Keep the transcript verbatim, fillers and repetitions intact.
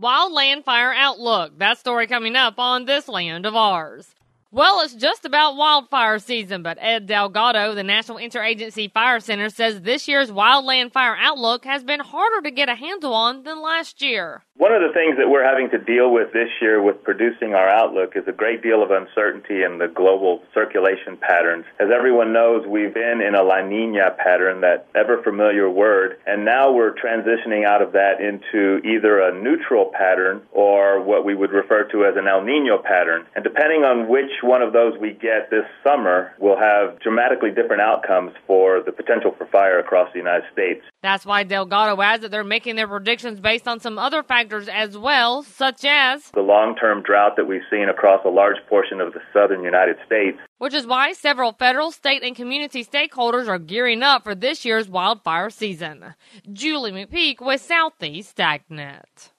Wildland Fire Outlook. That story coming up on This Land of Ours. Well, it's just about wildfire season, but Ed Delgado, the National Interagency Fire Center, says this year's Wildland Fire Outlook has been harder to get a handle on than last year. One of the things that we're having to deal with this year with producing our outlook is a great deal of uncertainty in the global circulation patterns. As everyone knows, we've been in a La Nina pattern, that ever-familiar word, and now we're transitioning out of that into either a neutral pattern or what we would refer to as an El Nino pattern. And depending on which one of those we get this summer, will have dramatically different outcomes for the potential for fire across the United States. That's why Delgado adds that they're making their predictions based on some other factors as well, such as the long-term drought that we've seen across a large portion of the southern United States. Which is why several federal, state, and community stakeholders are gearing up for this year's wildfire season. Julie McPeak with Southeast AgNet.